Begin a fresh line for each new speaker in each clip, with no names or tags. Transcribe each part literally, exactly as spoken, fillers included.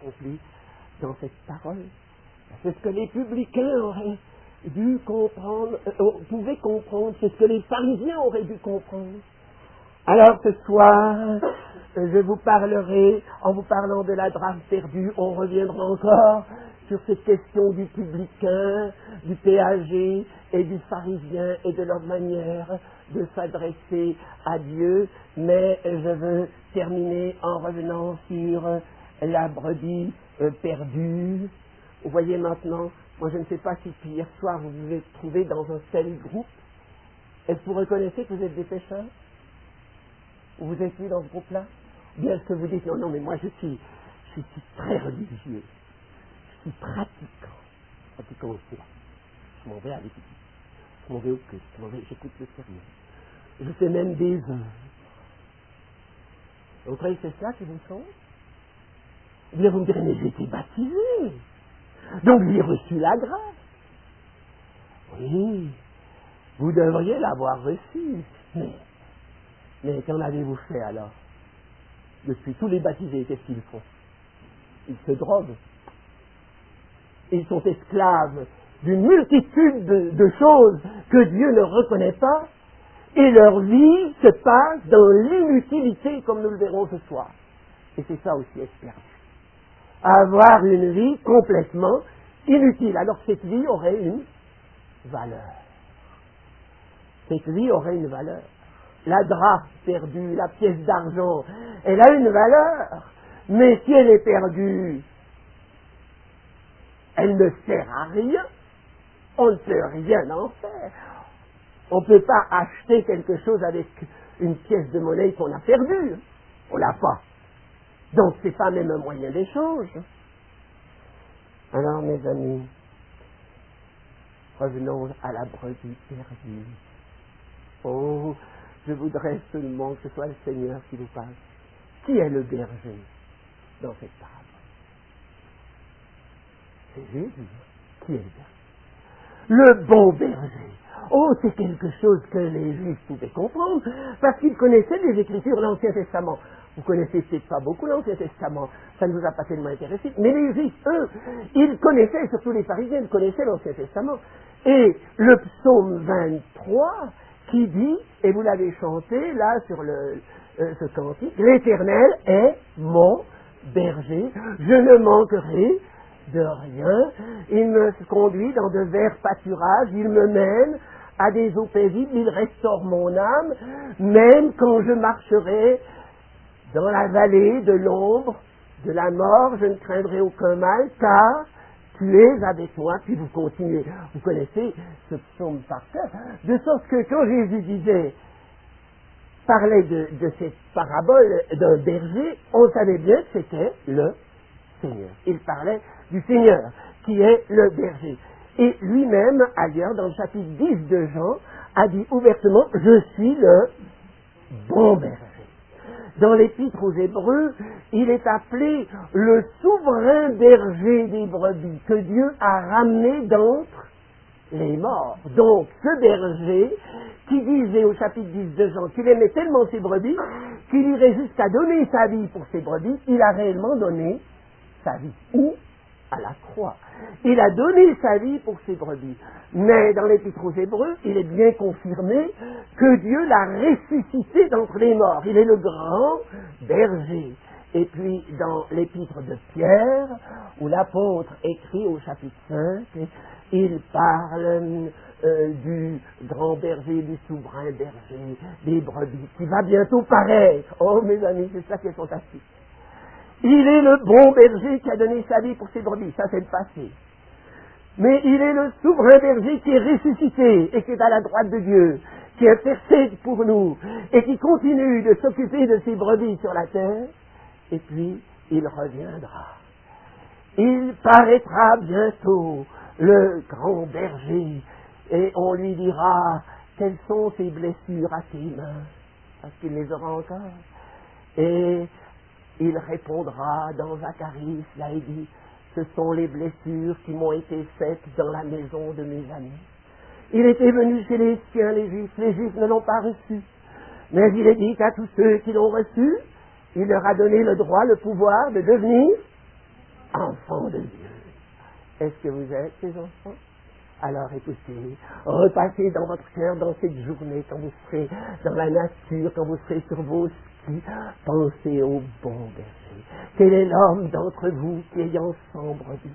accompli dans cette parole. C'est ce que les publicains auraient dû comprendre, euh, pouvaient comprendre, c'est ce que les pharisiens auraient dû comprendre. Alors ce soir, je vous parlerai, en vous parlant de la drame perdue, on reviendra encore sur cette question du publicain, du péager et du pharisien et de leur manière de s'adresser à Dieu, mais je veux terminer en revenant sur la brebis euh, perdue. Vous voyez maintenant, moi je ne sais pas si hier soir vous vous êtes trouvé dans un tel groupe. Est-ce que vous reconnaissez que vous êtes des pécheurs? Vous êtes mis dans ce groupe-là? Bien est-ce que vous dites, non, non, mais moi je suis, je suis très religieux, je suis pratiquant, pratiquant aussi là. Je m'en vais à l'église, je m'en vais au culte, je m'en vais, j'écoute le sermon, je fais même des œuvres. Vous croyez que c'est cela qui vous sauve? Eh bien vous me direz, mais j'ai été baptisé, donc j'ai reçu la grâce. Oui, vous devriez l'avoir reçu, mais... Mais qu'en avez-vous fait alors? Depuis tous les baptisés, qu'est-ce qu'ils font? Ils se droguent. Ils sont esclaves d'une multitude de, de choses que Dieu ne reconnaît pas, et leur vie se passe dans l'inutilité, comme nous le verrons ce soir. Et c'est ça aussi être perdu. Avoir une vie complètement inutile, alors que cette vie aurait une valeur. Cette vie aurait une valeur. La drachme perdue, la pièce d'argent, elle a une valeur, mais si elle est perdue, elle ne sert à rien. On ne peut rien en faire. On ne peut pas acheter quelque chose avec une pièce de monnaie qu'on a perdue. On l'a pas. Donc c'est pas même un moyen d'échange. Alors mes amis, revenons à la brebis perdue. Oh, je voudrais seulement que ce soit le Seigneur qui vous parle. Qui est le berger dans cette parabole? C'est Jésus. Qui est le berger? Le bon berger. Oh, c'est quelque chose que les Juifs pouvaient comprendre, parce qu'ils connaissaient les Écritures de l'Ancien Testament. Vous connaissez peut-être pas beaucoup l'Ancien Testament, ça ne vous a pas tellement intéressé, mais les Juifs, eux, ils connaissaient, surtout les pharisiens, ils connaissaient l'Ancien Testament. Et le psaume vingt-trois, qui dit, et vous l'avez chanté là sur le, euh, ce cantique, l'Éternel est mon berger, je ne manquerai de rien, il me conduit dans de verts pâturages, il me mène à des eaux paisibles, il restaure mon âme, même quand je marcherai dans la vallée de l'ombre de la mort, je ne craindrai aucun mal, car tu es avec moi, puis vous continuez. Vous connaissez ce psaume par cœur, de sorte que quand Jésus disait, parlait de, de cette parabole d'un berger, on savait bien que c'était le Seigneur. Il parlait du Seigneur, qui est le berger. Et lui-même, ailleurs, dans le chapitre dix de Jean, a dit ouvertement, je suis le bon berger. Dans l'Épître aux Hébreux, il est appelé le souverain berger des brebis, que Dieu a ramené d'entre les morts. Donc, ce berger, qui disait au chapitre dix de Jean qu'il aimait tellement ses brebis, qu'il irait jusqu'à donner sa vie pour ses brebis, il a réellement donné sa vie. Où? À la croix. Il a donné sa vie pour ses brebis. Mais dans l'Épître aux Hébreux, il est bien confirmé que Dieu l'a ressuscité d'entre les morts. Il est le grand berger. Et puis, dans l'Épître de Pierre, où l'apôtre écrit au chapitre cinq, il parle euh, du grand berger, du souverain berger, des brebis, qui va bientôt paraître. Oh, mes amis, c'est ça qui est fantastique. Il est le bon berger qui a donné sa vie pour ses brebis, ça c'est le passé. Mais il est le souverain berger qui est ressuscité et qui est à la droite de Dieu, qui intercède pour nous et qui continue de s'occuper de ses brebis sur la terre. Et puis, il reviendra. Il paraîtra bientôt, le grand berger, et on lui dira, quelles sont ses blessures à tes mains, parce qu'il les aura encore. Et il répondra dans Zacharie, là il dit, ce sont les blessures qui m'ont été faites dans la maison de mes amis. Il était venu chez les siens, les Juifs, les Juifs ne l'ont pas reçu. Mais il est dit qu'à tous ceux qui l'ont reçu, il leur a donné le droit, le pouvoir de devenir enfants de Dieu. Est-ce que vous êtes ces enfants? Alors écoutez, repassez dans votre cœur dans cette journée, quand vous serez dans la nature, quand vous serez sur vos skis, pensez au bon berger. Quel est l'homme d'entre vous qui, ayant cent brebis,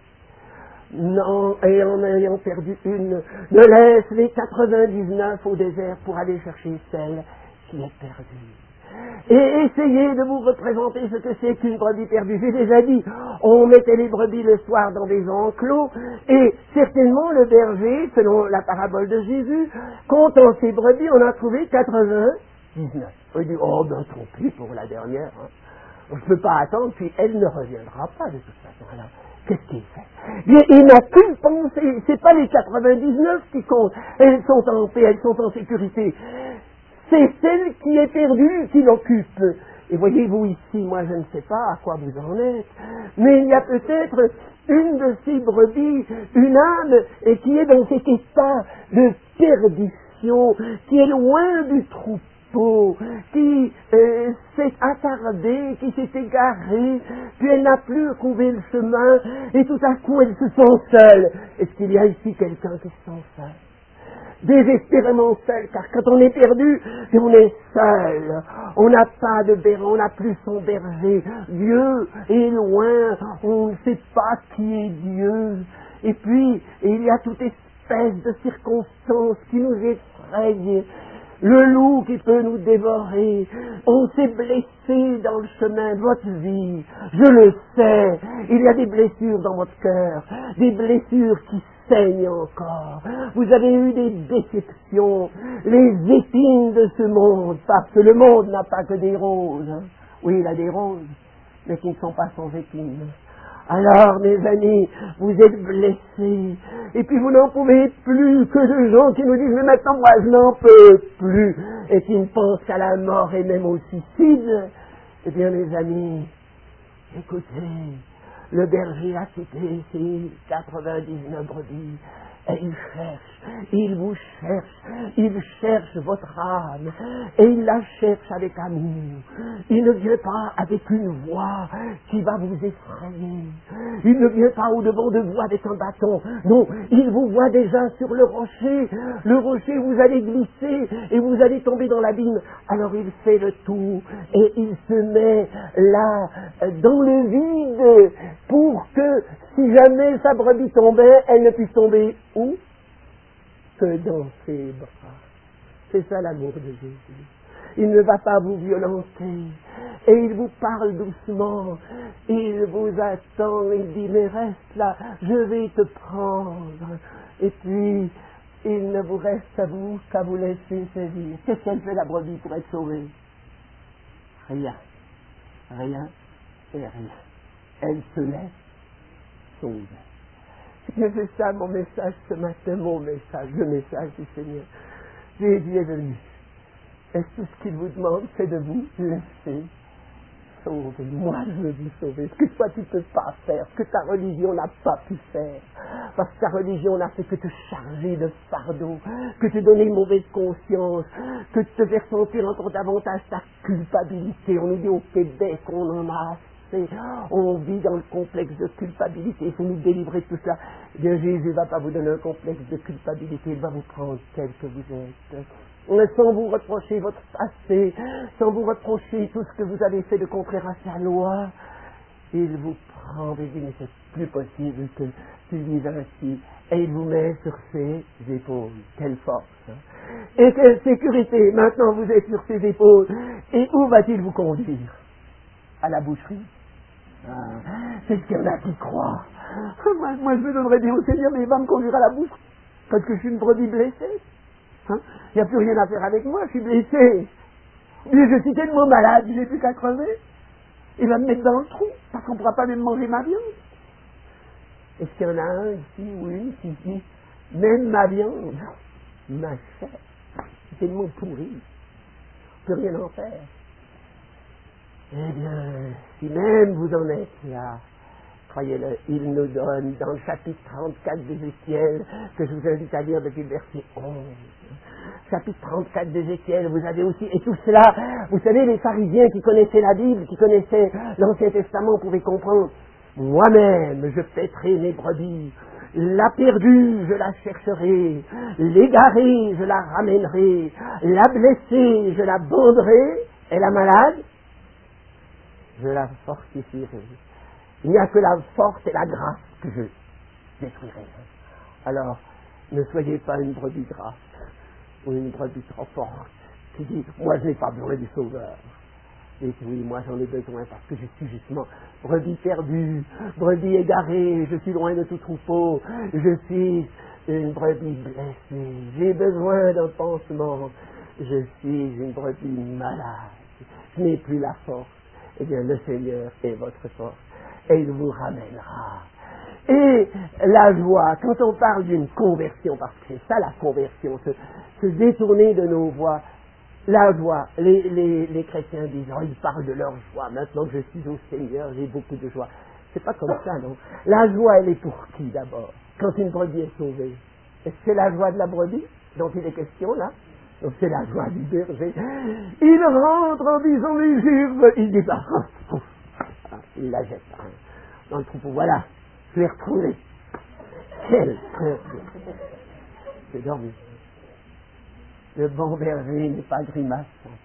non, et en ayant perdu une, ne laisse les quatre-vingt-dix-neuf au désert pour aller chercher celle qui est perdue? Et essayez de vous représenter ce que c'est qu'une brebis perdue. J'ai déjà dit, on mettait les brebis le soir dans des enclos, et certainement le berger, selon la parabole de Jésus, comptant ses brebis, on a trouvé quatre-vingt-dix-neuf. On dit, oh ben tant pis pour la dernière, hein. Je ne peux pas attendre, puis elle ne reviendra pas de toute façon. Alors, qu'est-ce qu'il fait? Bien, il n'a qu'une pensée, c'est pas les quatre-vingt-dix-neuf qui comptent, elles sont en paix, elles sont en sécurité. C'est celle qui est perdue qui l'occupe. Et voyez-vous ici, moi je ne sais pas à quoi vous en êtes, mais il y a peut-être une de ces brebis, une âme, et qui est dans cet état de perdition, qui est loin du troupeau, qui euh, s'est attardée, qui s'est égarée, puis elle n'a plus trouvé le chemin, et tout à coup elle se sent seule. Est-ce qu'il y a ici quelqu'un qui se sent seul? Désespérément seul, car quand on est perdu, on est seul. On n'a pas de berger, on n'a plus son berger. Dieu est loin, on ne sait pas qui est Dieu. Et puis, il y a toute espèce de circonstances qui nous effrayent. Le loup qui peut nous dévorer. On s'est blessé dans le chemin de votre vie. Je le sais. Il y a des blessures dans votre cœur. Des blessures qui saignent encore. Vous avez eu des déceptions. Les épines de ce monde. Parce que le monde n'a pas que des roses. Hein. Oui, il a des roses, mais qui ne sont pas sans épines. Alors, mes amis, vous êtes blessés, et puis vous n'en pouvez plus, que de gens qui nous disent, mais maintenant, moi, je n'en peux plus, et qui ne pensent qu'à la mort et même au suicide. Eh bien, mes amis, écoutez, le berger a quitté ses quatre-vingt-dix-neuf brebis, et il cherche, il vous cherche, il cherche votre âme, et il la cherche avec amour. Il ne vient pas avec une voix qui va vous effrayer. Il ne vient pas au-devant de vous avec un bâton. Non, il vous voit déjà sur le rocher. Le rocher, vous allez glisser et vous allez tomber dans l'abîme. Alors il fait le tour et il se met là, dans le vide, pour que si jamais sa brebis tombait, elle ne puisse tomber où? Que dans ses bras. C'est ça l'amour de Jésus. Il ne va pas vous violenter. Et il vous parle doucement. Il vous attend. Il dit, mais reste là, je vais te prendre. Et puis, il ne vous reste à vous qu'à vous laisser saisir. Qu'est-ce qu'elle fait la brebis pour être sauvée? Rien. Rien et rien. Elle se laisse sauver. C'est ça mon message ce matin, mon message, le message du Seigneur. Jésus est venu. Et tout ce qu'il vous demande, c'est de vous laisser sauver. Moi, je veux vous sauver. Ce que toi, tu ne peux pas faire, ce que ta religion n'a pas pu faire. Parce que ta religion n'a fait que te charger de fardeau, que te donner une mauvaise conscience, que te faire sentir encore davantage ta culpabilité. On nous dit au Québec, on en a assez. On vit dans le complexe de culpabilité. Il faut nous délivrer de tout cela. Eh bien, Jésus ne va pas vous donner un complexe de culpabilité. Il va vous prendre tel que vous êtes. Sans vous reprocher votre passé, sans vous reprocher tout ce que vous avez fait de contraire à sa loi, il vous prend et dit, mais c'est plus possible que tu vives ainsi. Et il vous met sur ses épaules. Quelle force, hein? Et quelle sécurité. Maintenant vous êtes sur ses épaules. Et où va-t-il vous conduire? À la boucherie? Ah, c'est ce qu'il y en a qui croient. Moi, moi je me donnerais bien au Seigneur, mais il va me conduire à la boucherie. Parce que je suis une brebis blessée. Hein? Il n'y a plus rien à faire avec moi, je suis blessé. Mais je suis tellement malade, je n'ai plus qu'à crever. Il va me mettre dans le trou, parce qu'on ne pourra pas même manger ma viande. Est-ce qu'il y en a un ici ou une qui dit, même ma viande, ma chair, c'est tellement pourri, je ne peux rien en faire. Eh bien, si même vous en êtes là, croyez-le, il nous donne dans le chapitre trente-quatre d'Ézéchiel, que je vous invite à lire depuis le verset onze. Chapitre trente-quatre d'Ézéchiel, vous avez aussi, et tout cela, vous savez, les pharisiens qui connaissaient la Bible, qui connaissaient l'Ancien Testament, pouvaient comprendre. Moi-même, je paîtrai mes brebis. La perdue, je la chercherai. L'égarée, je la ramènerai. La blessée, je la banderai. Et la malade, je la fortifierai. Il n'y a que la force et la grâce que je détruirai. Alors, ne soyez pas une brebis grasse ou une brebis trop forte qui dit « Moi, je n'ai pas besoin du Sauveur ». Et oui, moi j'en ai besoin parce que je suis justement brebis perdue, brebis égarée, je suis loin de tout troupeau, je suis une brebis blessée, j'ai besoin d'un pansement, je suis une brebis malade, je n'ai plus la force. Eh bien, le Seigneur est votre force et il vous ramènera. Et la joie, quand on parle d'une conversion, parce que c'est ça la conversion, se, se détourner de nos voies, la joie, les, les, les chrétiens disent, oh, ils parlent de leur joie, maintenant que je suis au Seigneur, j'ai beaucoup de joie. C'est pas comme ça, non. La joie, elle est pour qui d'abord, quand une brebis est sauvée? Est-ce que c'est la joie de la brebis dont il est question là? Donc c'est la joie du berger. Il rentre en disant, mais j'ai... Il dit, bah, il la jette hein, dans le troupeau, voilà, je l'ai retrouvé. Quel cœur! J'ai dormi. Le bon berger n'est pas grimaçant.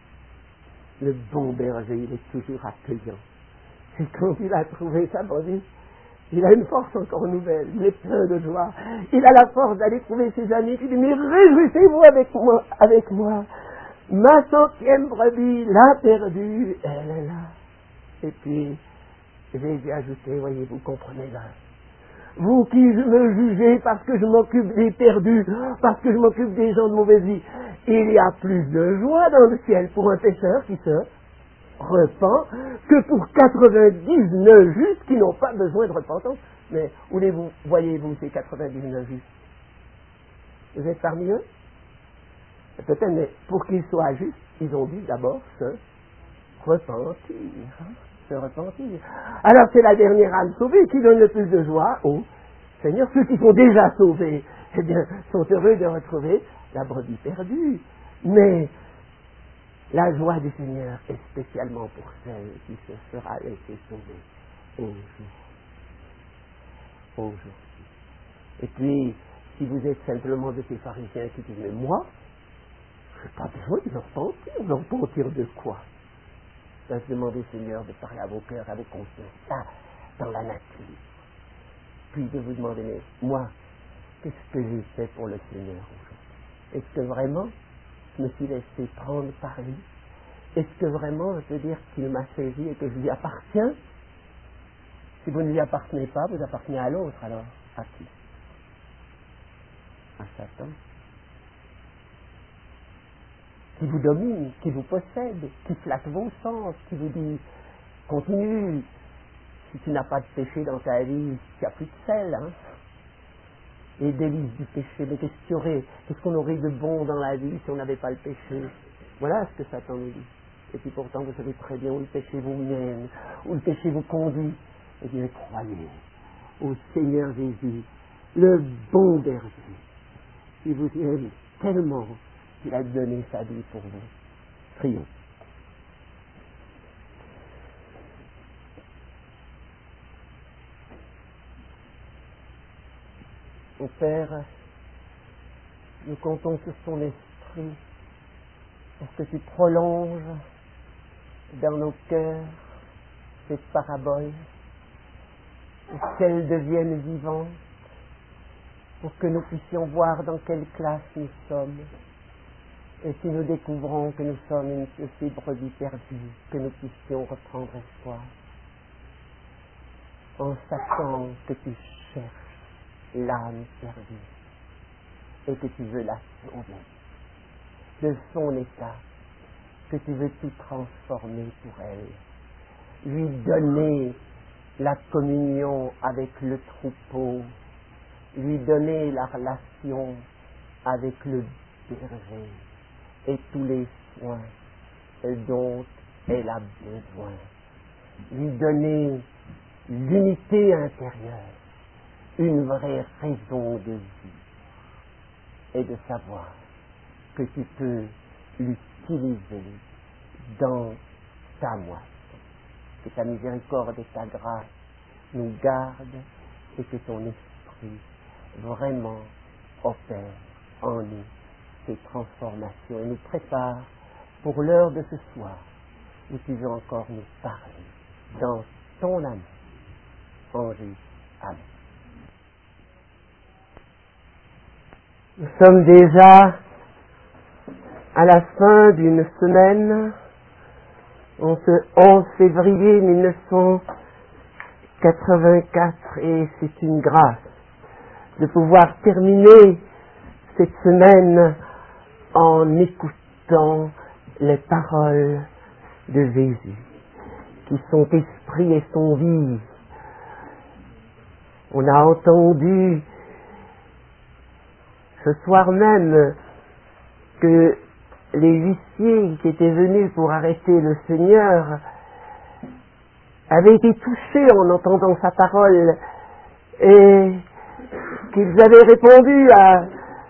Le bon berger, il est toujours accueillant. Et quand il a trouvé sa brebis, il a une force encore nouvelle. Il est plein de joie. Il a la force d'aller trouver ses amis. Il dit, mais réjouissez-vous avec moi, avec moi. Ma centième brebis l'a perdue. Elle est là. Et puis, j'ai ajouté, voyez, vous comprenez là. Vous qui me jugez parce que je m'occupe des perdus, parce que je m'occupe des gens de mauvaise vie, il y a plus de joie dans le ciel pour un pécheur qui se repent que pour quatre-vingt-dix-neuf justes qui n'ont pas besoin de repentance. Mais où les-vous, voyez-vous ces quatre-vingt-dix-neuf justes? Vous êtes parmi eux? Peut-être, mais pour qu'ils soient justes, ils ont dû d'abord se repentir. Hein? Se repentir. Alors c'est la dernière âme sauvée qui donne le plus de joie au Seigneur. Ceux qui sont déjà sauvés, eh bien, sont heureux de retrouver la brebis perdue. Mais la joie du Seigneur est spécialement pour celle qui se sera laissée sauver aujourd'hui. Aujourd'hui. Et puis, si vous êtes simplement de ces pharisiens qui disent, mais moi, je n'ai pas besoin de me repentir. Me repentir de quoi? Ben, je demande au Seigneur de parler à vos cœurs, à vos consciences, là, dans la nature. Puis de vous demander, mais moi, qu'est-ce que j'ai fait pour le Seigneur aujourd'hui? Est-ce que vraiment je me suis laissé prendre par lui? Est-ce que vraiment je peux dire qu'il m'a saisi et que je lui appartiens? Si vous ne lui appartenez pas, vous appartenez à l'autre, alors à qui? À Satan. Qui vous domine, qui vous possède, qui flatte vos sens, qui vous dit continue, si tu n'as pas de péché dans ta vie, il n'y a plus de sel, hein. Les délices du péché, mais qu'est-ce qu'il y aurait, qu'est-ce qu'on aurait de bon dans la vie si on n'avait pas le péché? Voilà ce que Satan nous dit. Et puis pourtant vous savez très bien où le péché vous mène, où le péché vous conduit. Eh bien croyez au Seigneur Jésus, le bon berger, qui vous aime tellement qu'il a donné sa vie pour vous. Prions. Mon Père, nous comptons sur ton esprit pour que tu prolonges dans nos cœurs cette parabole, pour qu'elle devienne vivante, pour que nous puissions voir dans quelle classe nous sommes. Et si nous découvrons que nous sommes une de ces brebis perdues, que nous puissions reprendre espoir, en sachant que tu cherches l'âme perdue et que tu veux la sauver de son état, que tu veux tout transformer pour elle, lui donner la communion avec le troupeau, lui donner la relation avec le berger et tous les soins dont elle a besoin, lui donner l'unité intérieure, une vraie raison de vie, et de savoir que tu peux l'utiliser dans ta moisson. Que ta miséricorde et ta grâce nous garde et que ton esprit vraiment opère en nous ces transformations et nous prépare pour l'heure de ce soir où tu veux encore nous parler dans ton amour. En Jésus. Amen. Nous sommes déjà à la fin d'une semaine, en ce onze février mille neuf cent quatre-vingt-quatre, et c'est une grâce de pouvoir terminer cette semaine en écoutant les paroles de Jésus, qui sont esprit et sont vives. On a entendu ce soir même que les huissiers qui étaient venus pour arrêter le Seigneur avaient été touchés en entendant sa parole et qu'ils avaient répondu à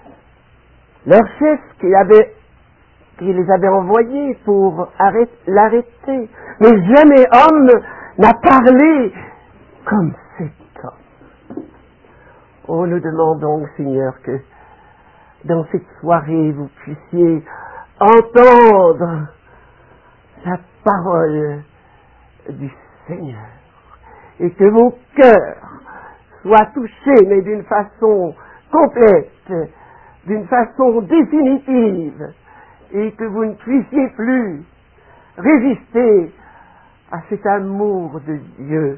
leur chef qui, avait, qui les avait envoyés pour arrêter, l'arrêter. Mais jamais homme n'a parlé comme cet homme. Oh, nous demandons, Seigneur, que dans cette soirée, vous puissiez entendre la parole du Seigneur et que vos cœurs soient touchés, mais d'une façon complète, d'une façon définitive, et que vous ne puissiez plus résister à cet amour de Dieu,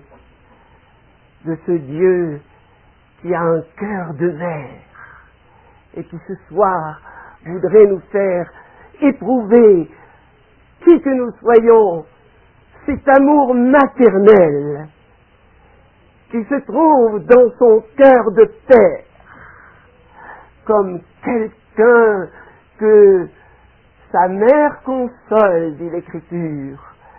de ce Dieu qui a un cœur de verre et qui ce soir voudrait nous faire éprouver, qui que nous soyons, cet amour maternel qui se trouve dans son cœur de père, comme quelqu'un que sa mère console, dit l'Écriture.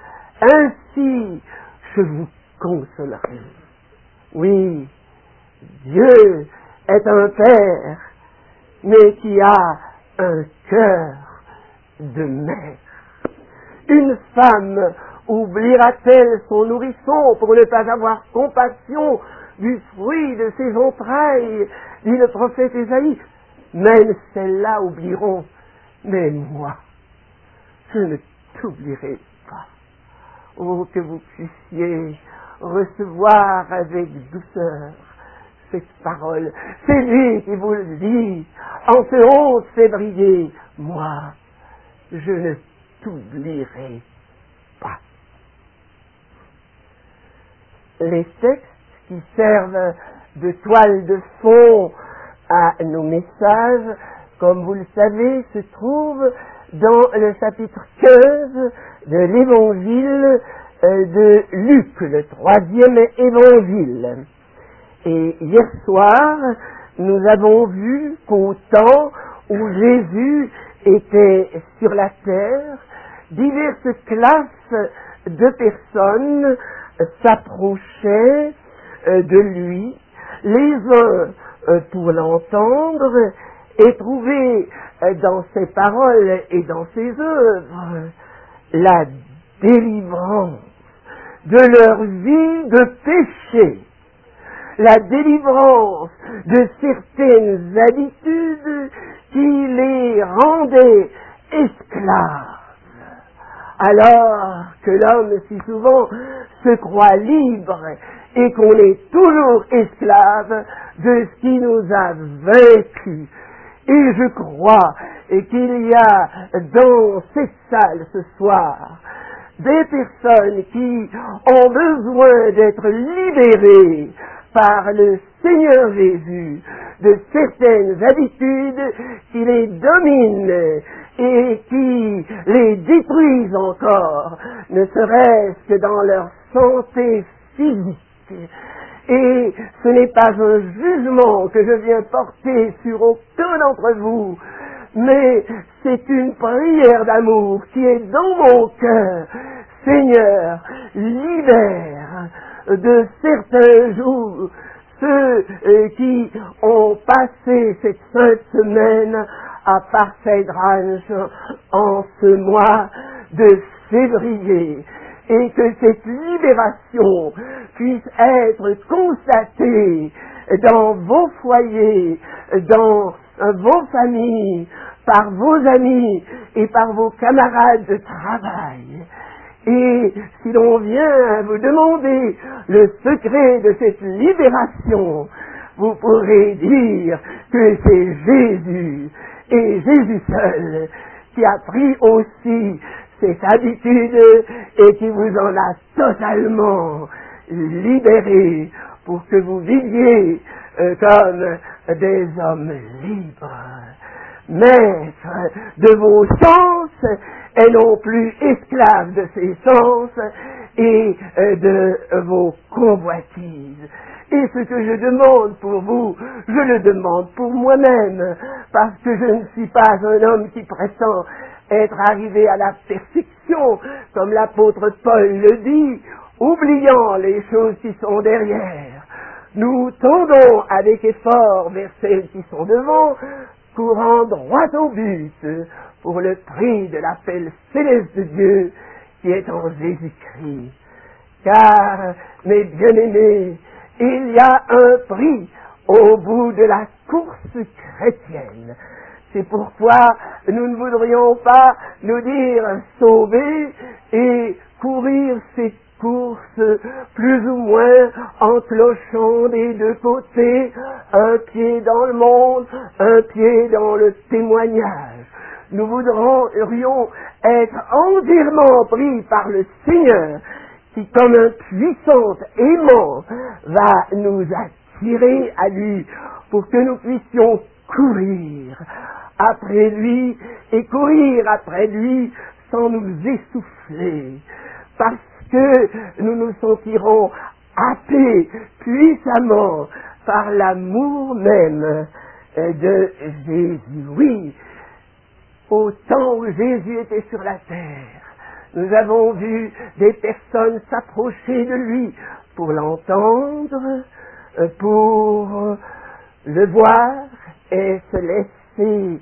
Ainsi, je vous consolerai. Oui, Dieu est un père, mais qui a un cœur de mère. Une femme oubliera-t-elle son nourrisson pour ne pas avoir compassion du fruit de ses entrailles, dit le prophète Ésaïe. Même celles-là oublieront, mais moi, je ne t'oublierai pas. Oh, que vous puissiez recevoir avec douceur cette parole. C'est lui qui vous le dit en ce onze février. Moi, je ne t'oublierai pas. Les textes qui servent de toile de fond à nos messages, comme vous le savez, se trouvent dans le chapitre quinze de l'évangile de Luc, le troisième évangile. Et hier soir, nous avons vu qu'au temps où Jésus était sur la terre, diverses classes de personnes s'approchaient de lui, les uns pour l'entendre et trouver dans ses paroles et dans ses œuvres la délivrance de leur vie de péché, la délivrance de certaines habitudes qui les rendaient esclaves. Alors que l'homme si souvent se croit libre et qu'on est toujours esclave de ce qui nous a vaincus. Et je crois qu'il y a dans cette salle ce soir des personnes qui ont besoin d'être libérées par le Seigneur Jésus de certaines habitudes qui les dominent et qui les détruisent encore, ne serait-ce que dans leur santé physique. Et ce n'est pas un jugement que je viens porter sur aucun d'entre vous, mais c'est une prière d'amour qui est dans mon cœur. Seigneur, libère de certains jours ceux qui ont passé cette sainte semaine à Parfait Ranch en ce mois de février. et que cette libération puisse être constatée dans vos foyers, dans vos familles, par vos amis et par vos camarades de travail. Et si l'on vient vous demander le secret de cette libération, vous pourrez dire que c'est Jésus, et Jésus seul, qui a pris aussi cette habitude et qui vous en a totalement libéré pour que vous viviez euh, comme des hommes libres, maîtres de vos sens et non plus esclaves de ces sens et euh, de vos convoitises. Et ce que je demande pour vous, je le demande pour moi-même, parce que je ne suis pas un homme qui prétend être arrivé à la perfection, comme l'apôtre Paul le dit, oubliant les choses qui sont derrière. Nous tendons avec effort vers celles qui sont devant, courant droit au but, pour le prix de l'appel céleste de Dieu qui est en Jésus-Christ. Car, mes bien-aimés, il y a un prix au bout de la course chrétienne. C'est pourquoi nous ne voudrions pas nous dire sauvés et courir cette course plus ou moins en clochant des deux côtés, un pied dans le monde, un pied dans le témoignage. Nous voudrions être entièrement pris par le Seigneur, qui, comme un puissant aimant, va nous attirer à lui pour que nous puissions courir après lui et courir après lui sans nous essouffler, parce que nous nous sentirons happés puissamment par l'amour même de Jésus. Oui, au temps où Jésus était sur la terre, nous avons vu des personnes s'approcher de lui pour l'entendre, pour le voir et se laisser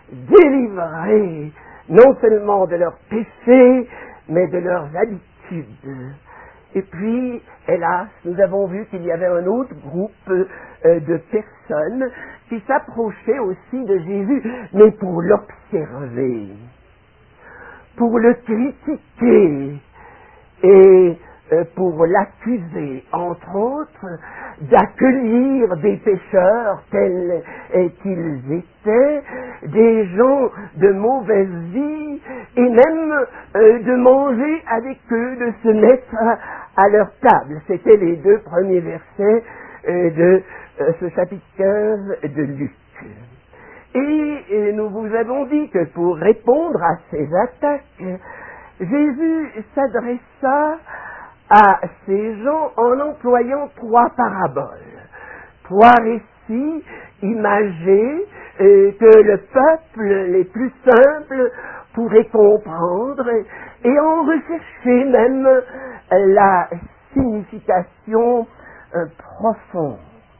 délivrer non seulement de leurs péchés, mais de leurs habitudes. Et puis, hélas, nous avons vu qu'il y avait un autre groupe euh, de personnes qui s'approchaient aussi de Jésus, mais pour l'observer, pour le critiquer et euh, pour l'accuser, entre autres, d'accueillir des pécheurs tels euh, qu'ils étaient, des gens de mauvaise vie, et même euh, de manger avec eux, de se mettre à, à leur table. C'était les deux premiers versets euh, de euh, ce chapitre quinze de Luc. Et, et nous vous avons dit que pour répondre à ces attaques, Jésus s'adressa à ces gens en employant trois paraboles, trois récits imagés euh, que le peuple les plus simples pourrait comprendre et en rechercher même la signification euh, profonde.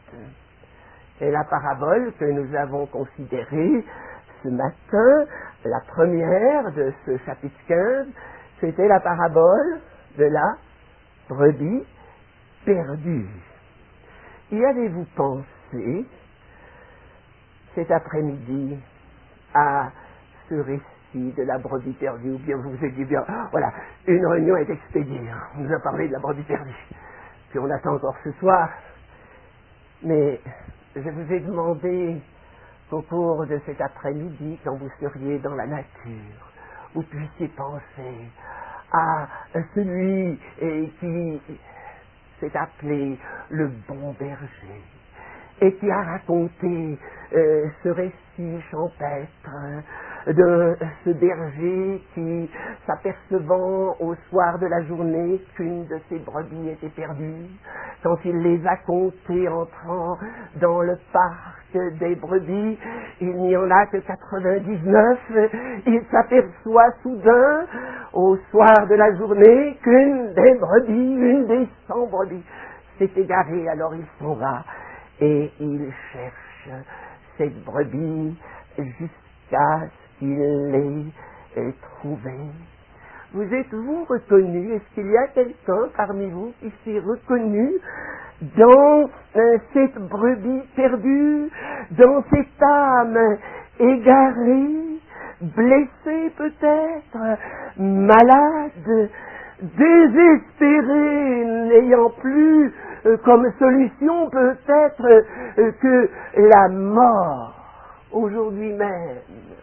Et la parabole que nous avons considérée ce matin, la première de ce chapitre quinze, c'était la parabole de la brebis perdue. Y avez-vous pensé cet après-midi à ce récit de la brebis perdue, ou bien vous vous êtes dit bien, voilà, une réunion est expédiée, on nous a parlé de la brebis perdue, puis on attend encore ce soir, mais je vous ai demandé qu'au cours de cet après-midi, quand vous seriez dans la nature, vous puissiez penser à celui qui s'est appelé le bon berger et qui a raconté euh, ce récit champêtre de ce berger qui, s'apercevant au soir de la journée qu'une de ses brebis était perdue, quand il les a comptées entrant dans le parc des brebis, il n'y en a que quatre-vingt-dix-neuf, il s'aperçoit soudain, au soir de la journée, qu'une des brebis, une des cent brebis, s'est égarée. Alors il s'en va et il cherche cette brebis jusqu'à ce qu'il l'ait trouvée. vous êtes-vous reconnu? Est-ce qu'il y a quelqu'un parmi vous qui s'est reconnu dans euh, cette brebis perdue, dans cette âme égarée, blessée peut-être, malade, désespérée, n'ayant plus euh, comme solution peut-être euh, que la mort aujourd'hui même?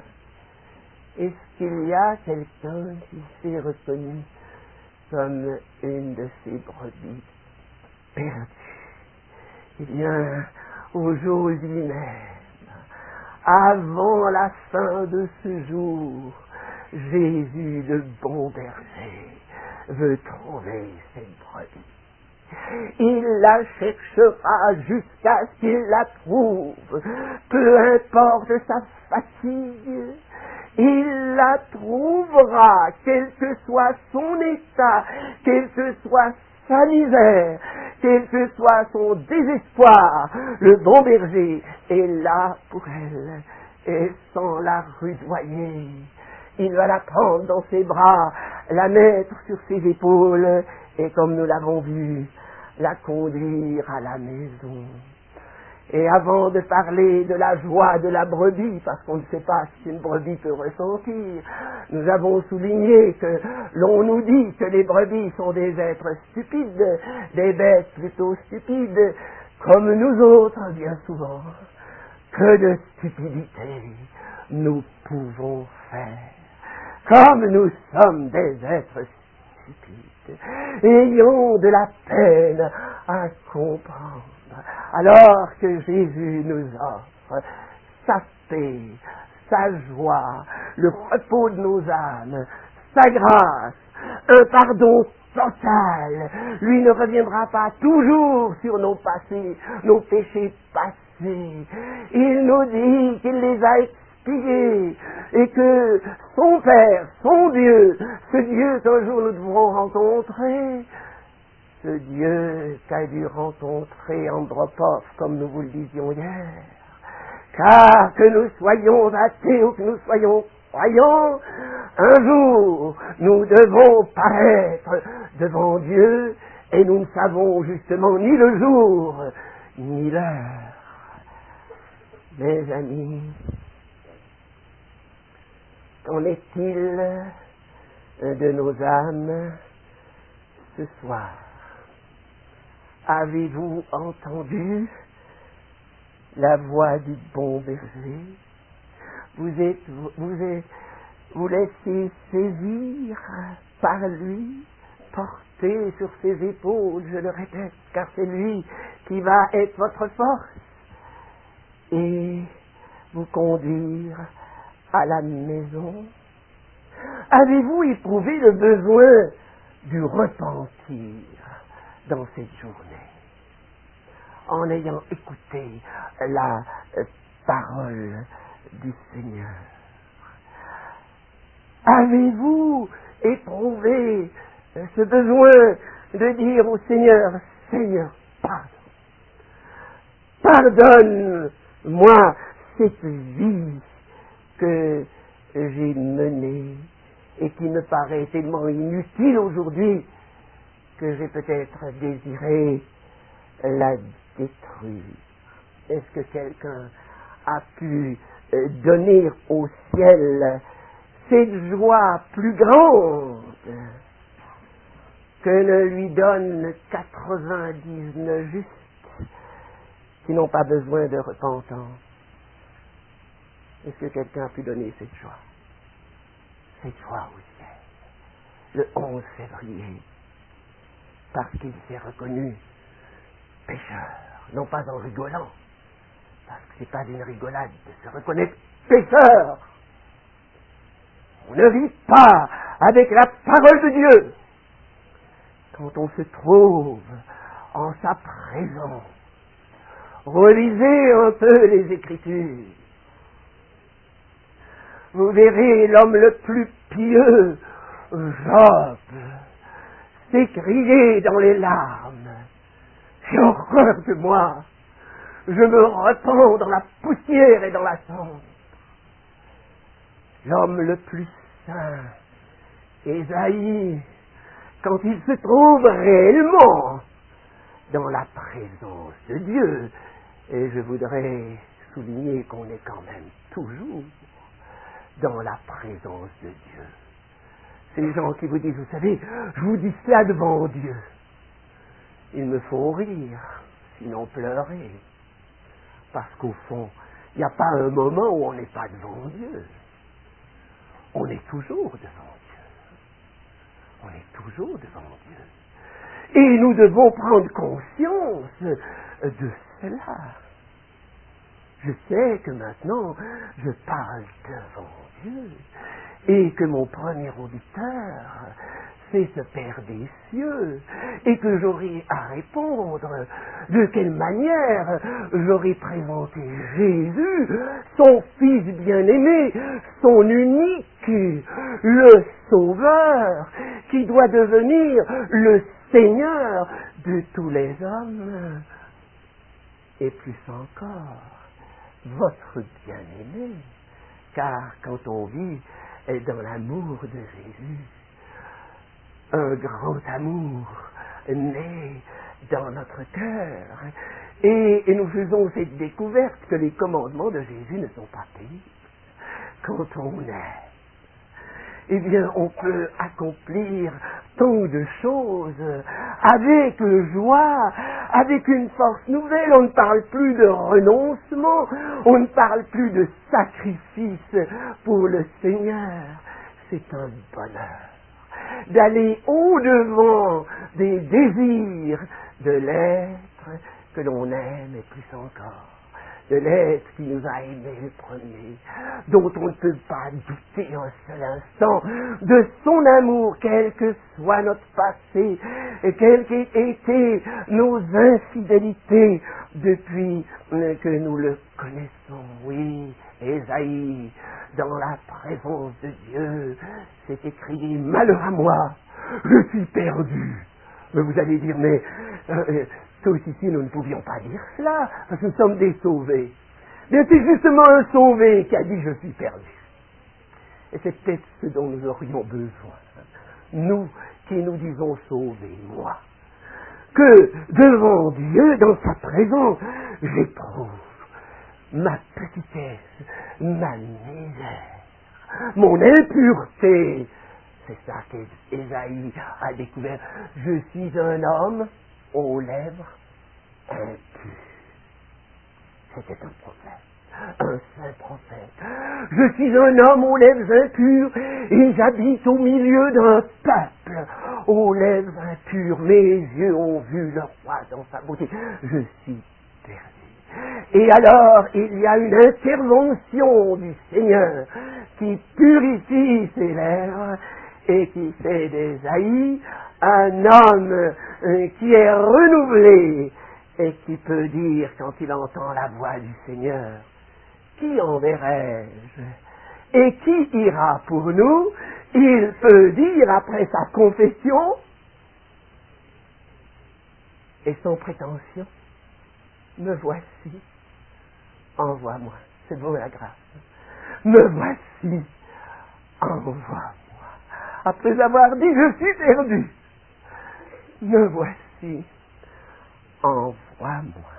Est-ce qu'il y a quelqu'un qui s'est reconnu comme une de ces brebis perdues? Eh bien, aujourd'hui même, avant la fin de ce jour, Jésus, le bon berger, veut trouver cette brebis. Il la cherchera jusqu'à ce qu'il la trouve, peu importe sa fatigue. Il la trouvera, quel que soit son état, quelle que soit sa misère, quel que soit son désespoir. Le bon berger est là pour elle, et sans la rudoyer, il va la prendre dans ses bras, la mettre sur ses épaules, et comme nous l'avons vu, la conduire à la maison. Et avant de parler de la joie de la brebis, parce qu'on ne sait pas ce qu'une brebis peut ressentir, nous avons souligné que l'on nous dit que les brebis sont des êtres stupides, des bêtes plutôt stupides, comme nous autres bien souvent. Que de stupidité nous pouvons faire, comme nous sommes des êtres stupides, ayons de la peine à comprendre. Alors que Jésus nous offre sa paix, sa joie, le repos de nos âmes, sa grâce, un pardon total, lui ne reviendra pas toujours sur nos passés, nos péchés passés. Il nous dit qu'il les a expiés et que son Père, son Dieu, ce Dieu qu'un jour nous devrons rencontrer, ce Dieu qu'a dû rencontrer Andropov, comme nous vous le disions hier. Car que nous soyons athées ou que nous soyons croyants, un jour nous devons paraître devant Dieu et nous ne savons justement ni le jour ni l'heure. Mes amis, qu'en est-il de nos âmes ce soir? Avez-vous entendu la voix du bon berger? Vous êtes, vous êtes, vous laissez saisir par lui, porté sur ses épaules, je le répète, car c'est lui qui va être votre force, et vous conduire à la maison. Avez-vous éprouvé le besoin du repentir dans cette journée, en ayant écouté la euh, parole du Seigneur? Avez-vous éprouvé euh, ce besoin de dire au Seigneur, Seigneur, pardon, pardonne-moi cette vie que j'ai menée et qui me paraît tellement inutile aujourd'hui que j'ai peut-être désiré la détruire. Est-ce que quelqu'un a pu euh, donner au ciel cette joie plus grande que ne lui donnent quatre-vingt-dix-neuf justes qui n'ont pas besoin de repentance? Est-ce que quelqu'un a pu donner cette joie? Cette joie au ciel, le onze février, parce qu'il s'est reconnu pécheur, non pas en rigolant, parce que c'est pas d'une rigolade de se reconnaître pécheur. On ne vit pas avec la parole de Dieu quand on se trouve en sa présence. Relisez un peu les Écritures. Vous verrez l'homme le plus pieux, Job, s'écrier dans les larmes. J'ai horreur de moi. Je me repens dans la poussière et dans la cendre. L'homme le plus saint, Ésaïe, quand il se trouve réellement dans la présence de Dieu, et je voudrais souligner qu'on est quand même toujours dans la présence de Dieu. Ces gens qui vous disent, vous savez, je vous dis cela devant Dieu. Ils me font rire, sinon pleurer. Parce qu'au fond, il n'y a pas un moment où on n'est pas devant Dieu. On est toujours devant Dieu. On est toujours devant Dieu. Et nous devons prendre conscience de cela. Je sais que maintenant, je parle devant Dieu et que mon premier auditeur, c'est ce Père des cieux, et que j'aurai à répondre de quelle manière j'aurai présenté Jésus, son Fils bien-aimé, son unique, le Sauveur, qui doit devenir le Seigneur de tous les hommes, et plus encore, votre bien-aimé, car quand on vit dans l'amour de Jésus, un grand amour naît dans notre cœur, et, et nous faisons cette découverte que les commandements de Jésus ne sont pas pénibles. Quand on est, eh bien, on peut accomplir tant de choses avec joie, avec une force nouvelle. On ne parle plus de renoncement, on ne parle plus de sacrifice pour le Seigneur. C'est un bonheur d'aller au-devant des désirs de l'être que l'on aime et plus encore. De l'être qui nous a aimés le premier, dont on ne peut pas douter un seul instant de son amour, quel que soit notre passé, et quelles qu'aient été nos infidélités depuis que nous le connaissons. Oui, Ésaïe, dans la présence de Dieu, s'est écrié « Malheur à moi, je suis perdu ». Mais vous allez dire, mais... Euh, tous ici, nous ne pouvions pas dire cela, parce que nous sommes des sauvés. Mais c'est justement un sauvé qui a dit « je suis perdu ». Et c'est peut-être ce dont nous aurions besoin, nous qui nous disons sauvés, moi, que devant Dieu, dans sa présence, j'éprouve ma petitesse, ma misère, mon impureté. C'est ça qu'Ésaïe a découvert. Je suis un homme aux lèvres impures. C'était un prophète, un saint prophète. Je suis un homme aux lèvres impures et j'habite au milieu d'un peuple aux lèvres impures. Mes yeux ont vu le roi dans sa beauté. Je suis perdu. Et alors, il y a une intervention du Seigneur qui purifie ses lèvres et qui fait d'Ésaïe un homme qui est renouvelé et qui peut dire, quand il entend la voix du Seigneur, qui enverrai-je et qui ira pour nous? Il peut dire, après sa confession, et sans prétention, me voici, envoie-moi. C'est beau la grâce. Me voici, envoie-moi. Après avoir dit, je suis perdu, me voici, envoie-moi.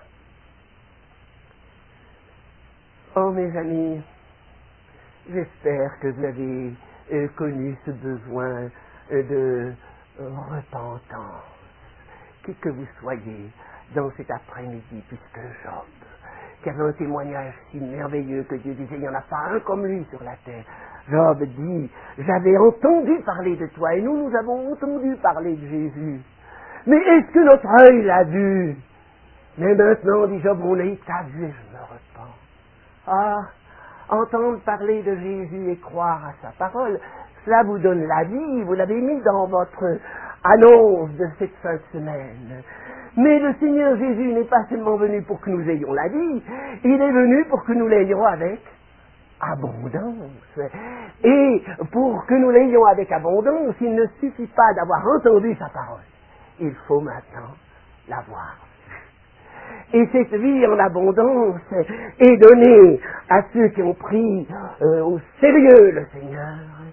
Oh mes amis, j'espère que vous avez euh, connu ce besoin euh, de euh, repentance, qui que vous soyez dans cet après-midi, puisque Job, qui avait un témoignage si merveilleux que Dieu disait, il n'y en a pas un comme lui sur la terre. Job dit, j'avais entendu parler de toi, et nous, nous avons entendu parler de Jésus. Mais est-ce que notre œil l'a vu? Mais maintenant, dit Job, mon œil t'a vu et je me repens. Ah, entendre parler de Jésus et croire à sa parole, cela vous donne la vie, vous l'avez mis dans votre annonce de cette fin de semaine. Mais le Seigneur Jésus n'est pas seulement venu pour que nous ayons la vie, il est venu pour que nous l'ayons avec abondance. Et pour que nous l'ayons avec abondance, il ne suffit pas d'avoir entendu sa parole. Il faut maintenant l'avoir vue. Et cette vie en abondance est donnée à ceux qui ont pris euh, au sérieux le Seigneur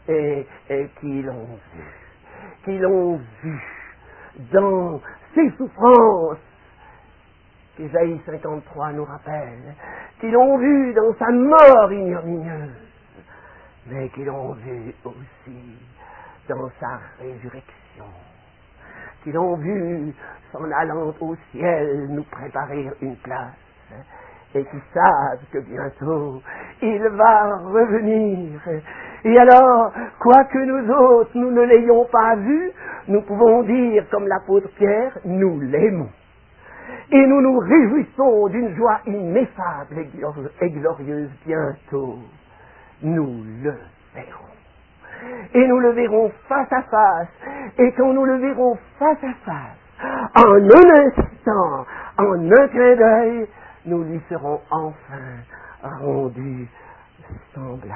et, et qui l'ont vu, qui l'ont vu dans ses souffrances, qu'Ésaïe cinquante-trois nous rappelle, qui l'ont vu dans sa mort ignominieuse, mais qui l'ont vu aussi dans sa résurrection, qui l'ont vu s'en allant au ciel nous préparer une place, et qui savent que bientôt il va revenir. Et alors, quoique nous autres nous ne l'ayons pas vu, nous pouvons dire comme l'apôtre Pierre, nous l'aimons. Et nous nous réjouissons d'une joie ineffable et glorieuse bientôt. Nous le verrons. Et nous le verrons face à face. Et quand nous le verrons face à face, en un instant, en un clin d'œil, nous lui serons enfin rendus semblables.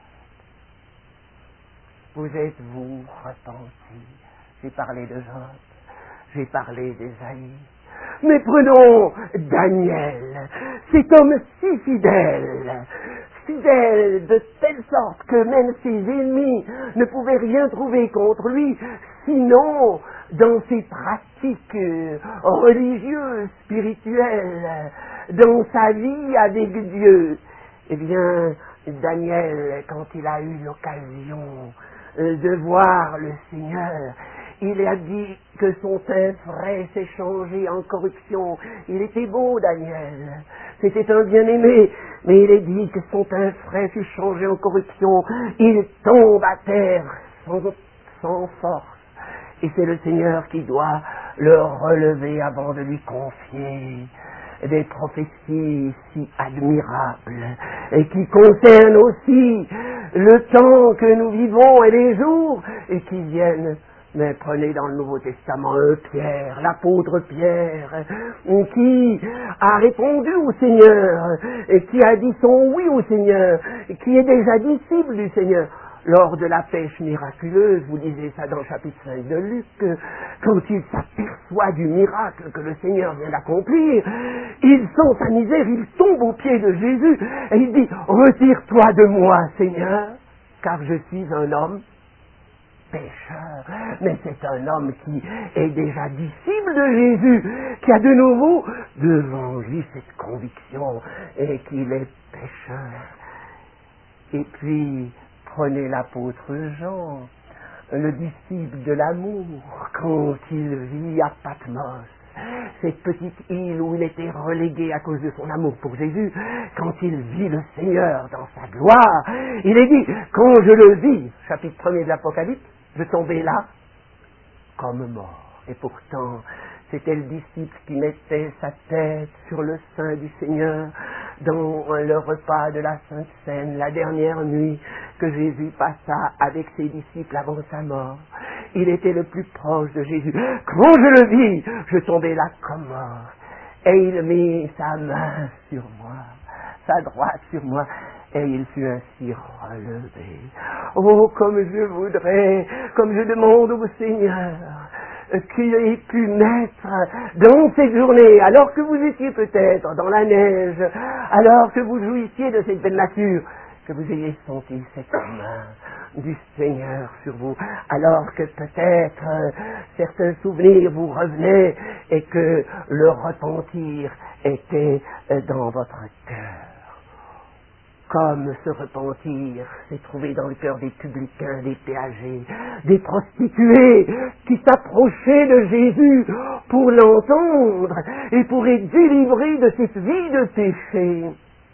Vous êtes-vous repentis? J'ai parlé de Job, j'ai parlé d'Ésaïe. Mais prenons Daniel, cet homme si fidèle, fidèle de telle sorte que même ses ennemis ne pouvaient rien trouver contre lui, sinon dans ses pratiques religieuses, spirituelles, dans sa vie avec Dieu. Eh bien, Daniel, quand il a eu l'occasion de voir le Seigneur, il a dit que son teint frais s'est changé en corruption. Il était beau, Daniel. C'était un bien-aimé. Mais il est dit que son teint frais fut changé en corruption. Il tombe à terre sans, sans force. Et c'est le Seigneur qui doit le relever avant de lui confier des prophéties si admirables et qui concernent aussi le temps que nous vivons et les jours et qui viennent. Mais prenez dans le Nouveau Testament un Pierre, l'apôtre Pierre, qui a répondu au Seigneur, et qui a dit son oui au Seigneur, et qui est déjà disciple du Seigneur. Lors de la pêche miraculeuse, vous lisez ça dans le chapitre cinq de Luc, quand il s'aperçoit du miracle que le Seigneur vient d'accomplir, il sent sa misère, il tombe aux pieds de Jésus, et il dit, retire-toi de moi, Seigneur, car je suis un homme pécheur. Mais c'est un homme qui est déjà disciple de Jésus, qui a de nouveau devant lui cette conviction et qu'il est pécheur. Et puis, prenez l'apôtre Jean, le disciple de l'amour, quand il vit à Patmos, cette petite île où il était relégué à cause de son amour pour Jésus, quand il vit le Seigneur dans sa gloire, il est dit, quand je le vis, chapitre premier de l'Apocalypse, je tombais là comme mort. Et pourtant, c'était le disciple qui mettait sa tête sur le sein du Seigneur dans le repas de la Sainte Seine, la dernière nuit que Jésus passa avec ses disciples avant sa mort. Il était le plus proche de Jésus. Quand je le vis, je tombais là comme mort. Et il mit sa main sur moi, sa droite sur moi, et il fut ainsi relevé. Oh, comme je voudrais, comme je demande au Seigneur, qu'il ait pu mettre dans cette journée, alors que vous étiez peut-être dans la neige, alors que vous jouissiez de cette belle nature, que vous ayez senti cette main du Seigneur sur vous, alors que peut-être euh, certains souvenirs vous revenaient et que le repentir était euh, dans votre cœur. Comme ce repentir s'est trouvé dans le cœur des publicains, des péagers, des prostituées qui s'approchaient de Jésus pour l'entendre et pour être délivrés de cette vie de péché.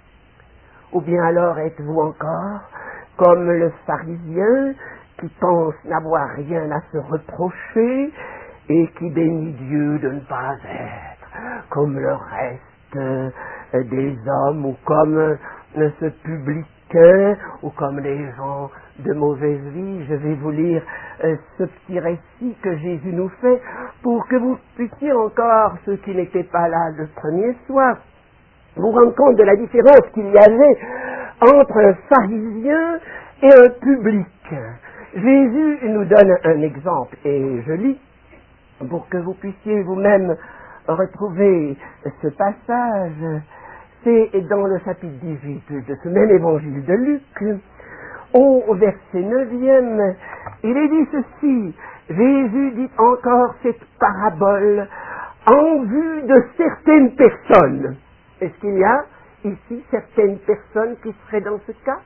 Ou bien alors êtes-vous encore comme le pharisien qui pense n'avoir rien à se reprocher et qui bénit Dieu de ne pas être comme le reste des hommes ou comme ce publicain ou comme les gens de mauvaise vie. Je vais vous lire euh, ce petit récit que Jésus nous fait pour que vous puissiez encore, ceux qui n'étaient pas là le premier soir, vous rendre compte de la différence qu'il y avait entre un pharisien et un publicain. Jésus nous donne un exemple, et je lis pour que vous puissiez vous-même retrouver ce passage. C'est dans le chapitre dix-huit de ce même évangile de Luc, au verset neuvième, il est dit ceci, Jésus dit encore cette parabole en vue de certaines personnes. Est-ce qu'il y a ici certaines personnes qui seraient dans ce cas?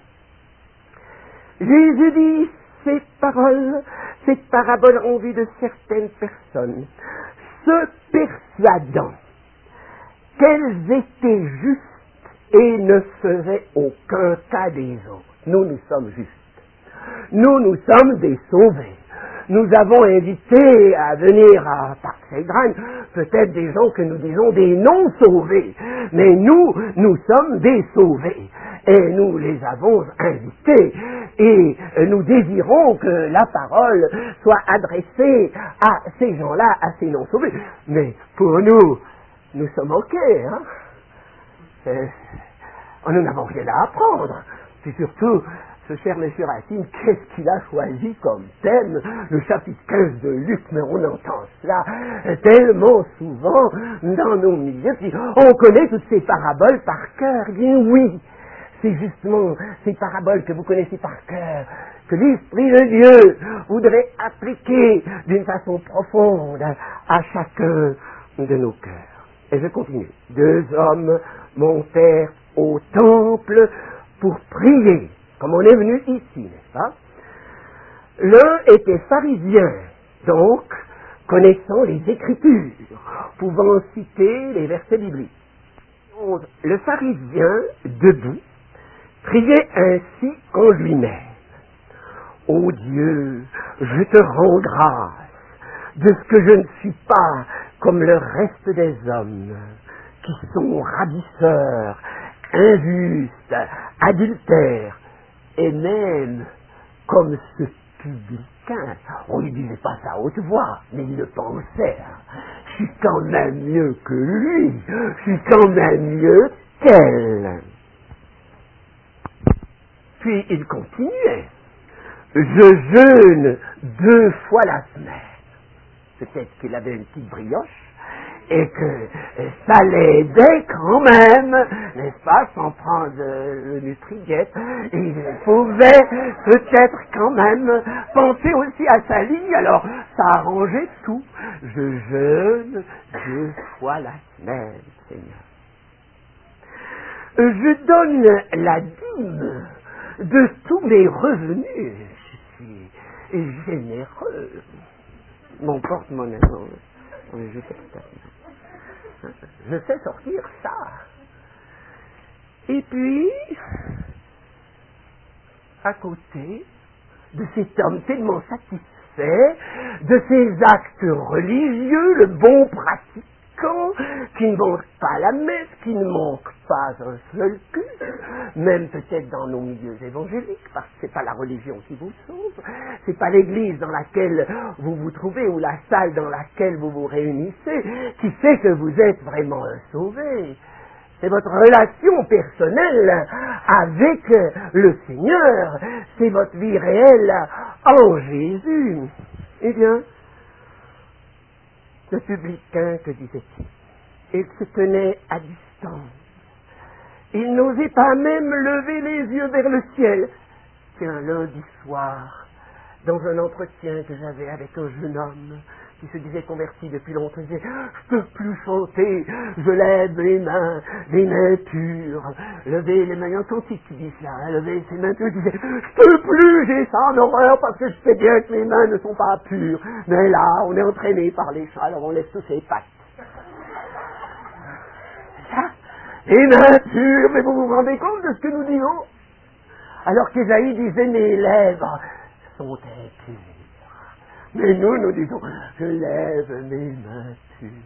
Jésus dit cette parole, cette parabole en vue de certaines personnes, se persuadant qu'elles étaient justes et ne faisaient aucun cas des autres. Nous, nous sommes justes. Nous, nous sommes des sauvés. Nous avons invité à venir à Parc-Saint-Grain peut-être des gens que nous disons des non-sauvés, mais nous, nous sommes des sauvés. Et nous les avons invités et nous désirons que la parole soit adressée à ces gens-là, à ces non-sauvés. Mais pour nous, nous sommes OK, hein? Euh, nous n'avons rien à apprendre. Puis surtout, ce cher monsieur Racine, qu'est-ce qu'il a choisi comme thème? Le chapitre quinze de Luc, mais on entend cela tellement souvent dans nos milieux. Puis on connaît toutes ces paraboles par cœur. Eh bien oui, c'est justement ces paraboles que vous connaissez par cœur que l'Esprit de Dieu voudrait appliquer d'une façon profonde à chacun de nos cœurs. Et je continue. Deux hommes montèrent au temple pour prier, comme on est venu ici, n'est-ce pas? L'un était pharisien, donc connaissant les Écritures, pouvant citer les versets bibliques. Le pharisien, debout, priait ainsi en lui-même. Ô Dieu, je te rends grâce de ce que je ne suis pas comme le reste des hommes, qui sont ravisseurs, injustes, adultères, et même comme ce publicain. On ne lui disait pas ça à haute voix, mais il le pensait. Hein. Je suis quand même mieux que lui, je suis quand même mieux qu'elle. Puis il continuait. Je jeûne deux fois la semaine. Peut-être qu'il avait une petite brioche et que ça l'aidait quand même, n'est-ce pas, sans prendre le Nutridiet. Il pouvait peut-être quand même penser aussi à sa ligne, alors ça arrangeait tout. Je jeûne deux fois la semaine, Seigneur. Je donne la dîme de tous mes revenus. Je suis généreux. Mon porte-monnaie, je sais pas. Je sais sortir ça. Et puis, à côté de cet homme tellement satisfait de ses actes religieux, le bon pratiquant, qui ne manque pas la messe, qui ne manque pas un seul culte, même peut-être dans nos milieux évangéliques, parce que c'est pas la religion qui vous sauve, c'est pas l'église dans laquelle vous vous trouvez ou la salle dans laquelle vous vous réunissez qui fait que vous êtes vraiment un sauvé. C'est votre relation personnelle avec le Seigneur, c'est votre vie réelle en Jésus. Eh bien, le publicain, que disait-il? Il se tenait à distance. Il n'osait pas même lever les yeux vers le ciel. C'est un lundi soir, dans un entretien que j'avais avec un jeune homme qui se disait converti depuis longtemps, il disait « Je ne peux plus chanter, je lève les mains, les mains pures. » Lever les mains, il y a un cantique qui dit cela, hein, lever ses mains pures, il disait « Je ne peux plus, j'ai ça en horreur parce que je sais bien que mes mains ne sont pas pures. » Mais là, on est entraîné par les chats, alors on laisse tous ses pattes. Ça, les mains pures, mais vous vous rendez compte de ce que nous disons? Alors qu'Ésaïe disait « Mes lèvres sont impures. » Mais nous, nous disons, je lève mes mains pures.